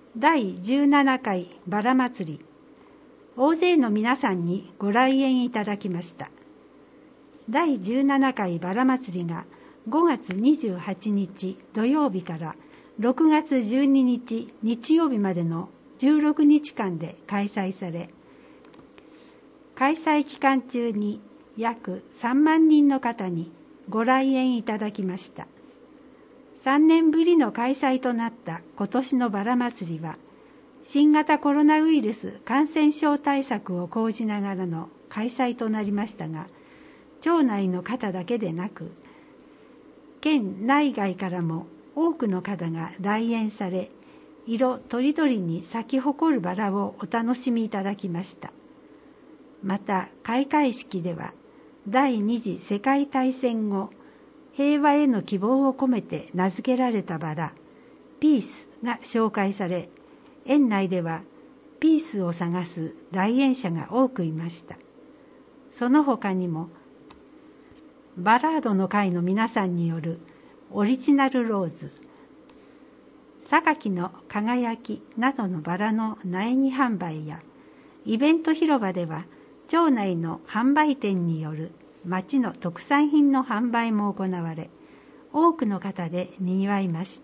第17回バラ祭り、大勢の皆さんにご来園いただきました。第17回バラ祭りが5月28日土曜日から6月12日日曜日までの16日間で開催され、開催期間中に約3万人の方にご来園いただきました。3年ぶりの開催となった今年のバラ祭りは、新型コロナウイルス感染症対策を講じながらの開催となりましたが、町内の方だけでなく、県内外からも多くの方が来園され、色とりどりに咲き誇るバラをお楽しみいただきました。また、開会式では、第二次世界大戦後、平和への希望を込めて名付けられたバラ、ピースが紹介され、園内ではピースを探す来園者が多くいました。その他にも、バラードの会の皆さんによるオリジナルローズ、榊の輝きなどのバラの苗木販売や、イベント広場では町内の販売店による町の特産品の販売も行われ、多くの方で賑わいました。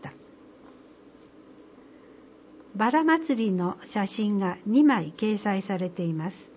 バラ祭りの写真が2枚掲載されています。